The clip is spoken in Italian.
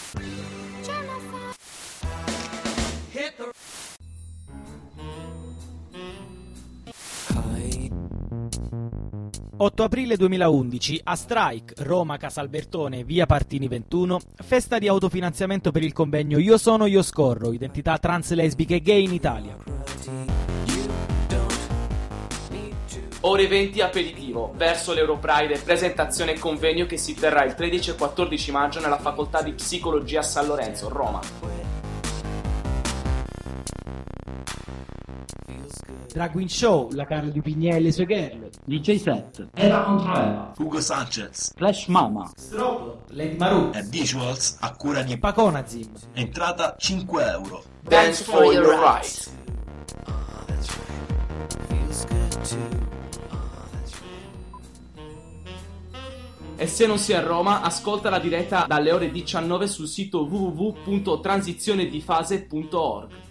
...8 aprile 2011, a Strike, Roma Casalbertone, via Partini 21, festa di autofinanziamento per il convegno Io sono, io scorro, identità trans, lesbiche e gay in Italia. Ore 20 aperitivo, verso l'Europride, presentazione e convegno che si terrà il 13 e 14 maggio nella facoltà di psicologia San Lorenzo, Roma. Drag Queen Show, la Carla Di Pignè e le sue girl. DJ set, Eva contro Eva, Hugo Sanchez, Flash Mama, Strobo, Lady Maru e Visuals a cura di Paconazim. Entrata 5 euro. Dance for your right. E se non sei a Roma, ascolta la diretta dalle ore 19 sul sito www.transizionedifase.org.